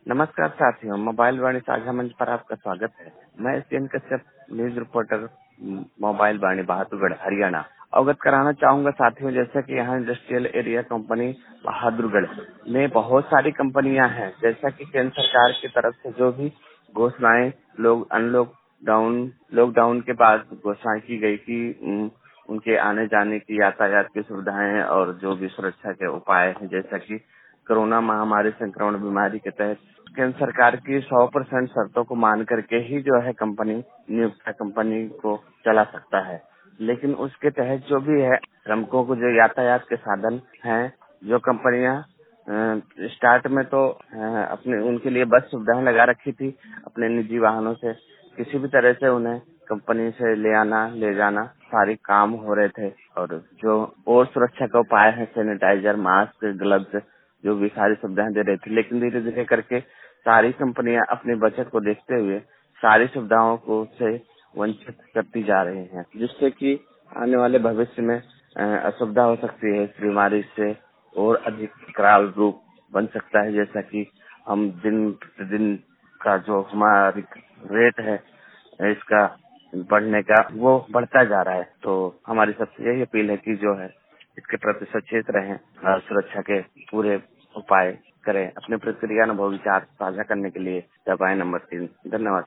नमस्कार साथियों, मोबाइल वाणी साझा मंच पर आपका स्वागत है। मैं S D N Kashyap, news reporter, mobile Vaani Bahadurgarh, Haryana. अवगत कराना चाहूंगा साथियों, जैसा कि यहाँ इंडस्ट्रियल एरिया कंपनी बहादुरगढ़ में बहुत सारी कंपनियां हैं। जैसा कि केंद्र सरकार की तरफ से जो भी घोषणाएं लॉकडाउन के बाद घोषणा की गई कि उनके आने जाने की, यातायात की सुविधाएं और जो भी सुरक्षा के उपाय हैं, जैसा कि कोरोना महामारी संक्रमण बीमारी के तहत केंद्र सरकार की 100% शर्तों को मान करके ही जो है नियोक्ता कंपनी को चला सकता है। लेकिन उसके तहत जो भी है, श्रमिकों को जो यातायात के साधन हैं, जो कंपनियां स्टार्ट में तो अपने उनके लिए बस सुविधाएं लगा रखी थी। अपने निजी वाहनों से किसी भी तरह से उन्हें कंपनी से ले आना ले जाना सारे काम हो रहे थे। और जो और सुरक्षा का उपाय है, सैनिटाइजर, मास्क, ग्लव्स, जो भी सारी सुविधाएं दे रही थी। लेकिन धीरे धीरे करके सारी कंपनियां अपनी बचत को देखते हुए सारी सुविधाओं को से वंचित करती जा रही हैं, जिससे कि आने वाले भविष्य में असुविधा हो सकती है। इस बीमारी से और अधिक विकराल रूप बन सकता है। जैसा कि हम दिन प्रतिदिन का जो हमारी रेट है इसका बढ़ने का, वो बढ़ता जा रहा है। तो हमारी सबसे यही अपील है कि जो है इसके प्रति सचेत रहें और सुरक्षा के पूरे उपाय करें। अपने प्रतिक्रिया अनुभव विचार साझा करने के लिए दबाएं नंबर 3। धन्यवाद।